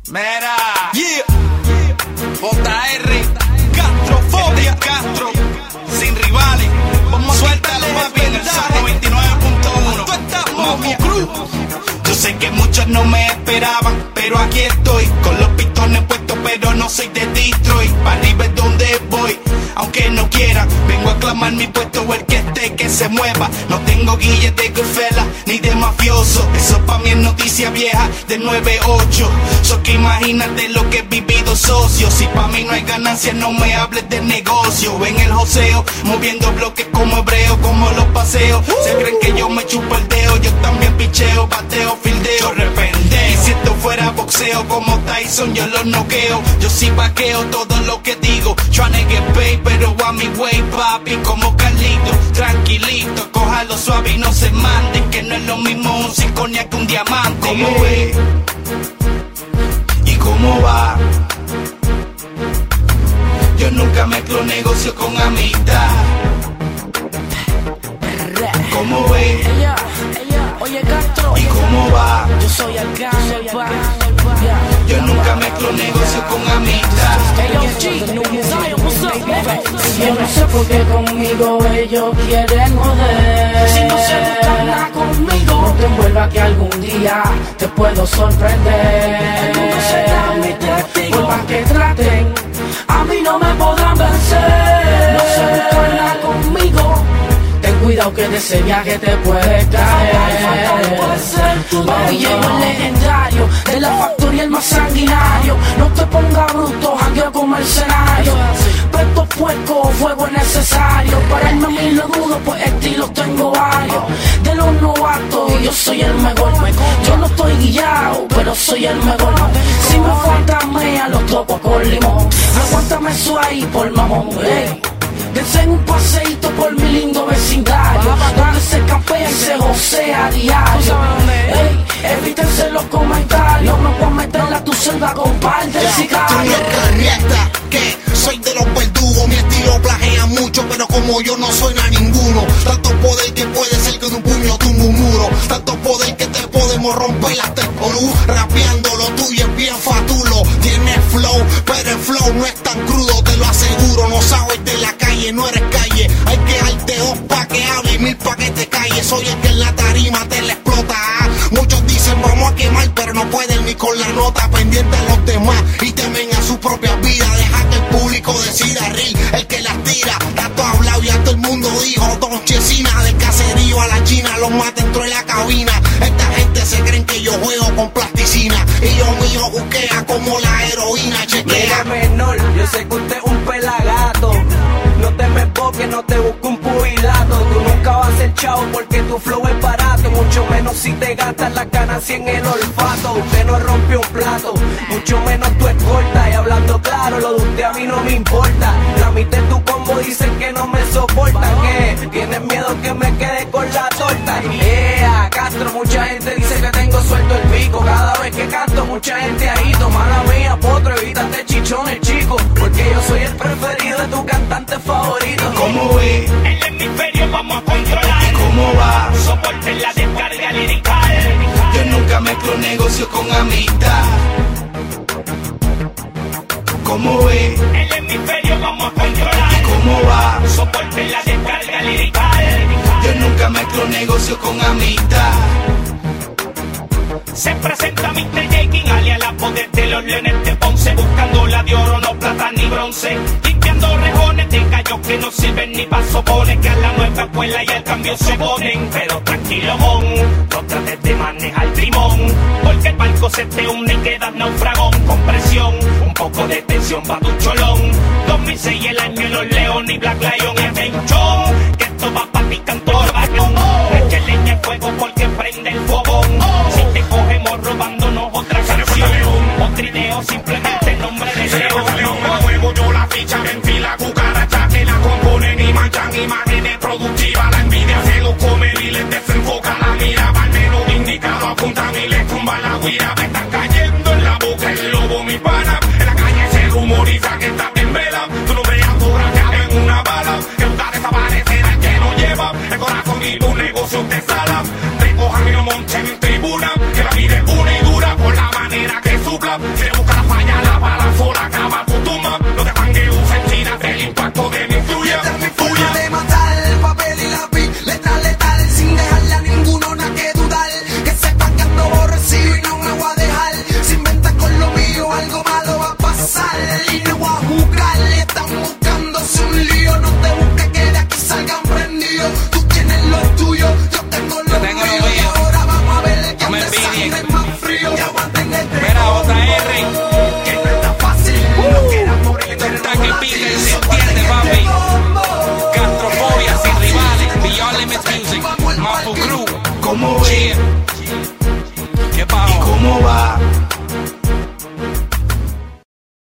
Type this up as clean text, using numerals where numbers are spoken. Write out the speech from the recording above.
Mera, yeah, JR, Castrofobia, Castro, sin rivales, vamos a suéltalo papi en el Son 99.1, Mafia Cruz. Yo sé que muchos no me esperaban, pero aquí estoy, con los pistones puestos, pero no soy de Detroit. Pa' arriba es donde voy, aunque no quiera, vengo a clamar mi puesto o el que esté que se mueva. No tengo guilles de Goodfella ni de mafioso, eso pa' mí es noticia vieja de 9-8. So que imagínate lo que he vivido, socio. Si pa' mí no hay ganancias, no me hables de negocio. En el joseo, moviendo bloques como hebreo, como los paseos. Se creen que yo me chupo el dedo, yo también picheo, bateo, fildeo, repente. Y si esto fuera boxeo como Tyson, yo los noqueo. Yo sí vaqueo todo lo que digo, tryna get paid, pero a mi way, papi, como Carlito. Tranquilito, cójalo suave y no se manden, que no es lo mismo un circonia que un diamante. ¿Cómo ve? ¿Y cómo va? Yo nunca mezclo negocio con amistad. ¿Cómo ve? Oye Castro, ¿y cómo va? yo soy acá, Yo nunca mezclo negocio con amistad. Yo no sé por qué conmigo ellos quieren joder. Si no se buscan nada conmigo, no te envuelva que algún día te puedo sorprender. El mundo será mi testigo. Por más que traten, a mí no me podrán vencer. No se buscan nada conmigo, ten cuidado que de ese viaje te puedes caer. Papi, llegó el legendario de la factoría, el más sanguinario. No te pongas bruto, jangueo con mercenario. Peto puerco, fuego es necesario. Para irme a mí lo dudo, pues estilos tengo varios. De los novatos, yo soy el mejor. Yo no estoy guillado, pero soy el mejor. Si me fantamea, los toco con limón. Aguántame eso ahí por mamón, ey. Dense un paseíto por mi lindo vecindario, donde se capea y se josea a diario. Ey, evítense los comentarios, no puedo meterla a tu selva con par de sicarios. Que soy de los verdugos, mi estilo plagea mucho, pero como yo no suena a ninguno. Tanto poder que puede ser que en un puño tumbo un muro. Tanto poder que te podemos romper hasta el porú. Rapeando lo tuyo es bien fatulo. Tienes flow, pero el flow no es tan crudo, te lo aseguro. No sabes de la calle, no eres calle. Hay que darte dos pa' que hable y 1000 pa' que te calles. Soy el que en la tarima te la explota. Muchos dicen vamos a quemar, pero no pueden ni con la nota. Pendiente a los demás y temen a su propia vida. Deja que el público decida, real, el que las tira. Tanto hablado y a todo el mundo dijo Don Chesina. Del caserío a la China, los mata dentro de la cabina. Esta gente se creen que yo juego con plasticina y yo mío juquea como la heroína. Chequea. Mira menor, yo sé que usted es un pelagato. No te me enfoques, no te busques un pugilato. Tú nunca vas a ser chavo porque tu flow es barato. Mucho menos si te gastas la ganancia en el olfato. Usted no rompe un plato, mucho menos tú escoltas. Y hablando claro, lo de usted a mí no me importa. La mitad de tu combo dicen que no me soportan. Que tienes miedo que me quede con la torta. Castro, mucha gente dice que tengo suelto el pico. Cada vez que canto, mucha gente ahí mala mía, potro, evítate chichones, chico. Porque yo soy el preferido de tu cantante favorito. ¿Cómo ve? El hemisferio vamos a controlar. ¿Y cómo va? Soporte la descarga lirical. Yo nunca mezclo negocio con amistad. ¿Cómo ve? El hemisferio vamos a controlar. ¿Y cómo va? Soporte la descarga lirical. Yo nunca mezclo negocio con amistad. Se presenta Mr. J. alias la poder de los leones de Ponce. Buscando la de oro, no plata ni bronce. Limpiando rejones de gallos que no sirven ni pa' sopones. Que a la nueva escuela y al cambio se oponen. Pero tranquilo, mon, no trates de manejar timón. Porque el barco se te hunde y quedas naufragón. Con presión, un poco de tensión pa' tu cholón. 2006 el año en los Leones y Black Lion es benchón. Que esto va pa' ti cantor bajón. Eche leña en fuego porque prende el fogón. Si te cogemos robándonos otra canción o trineo simplemente en nombre de Dios. Juego yo la ficha, en fila cucaracha que la componen y manchan imágenes productivas. La envidia se los come y les desenfoca la mira. Para el menos indicado apuntan y les tumba la guira. Me están cayendo en la boca el lobo, mi pana. En la calle se rumoriza que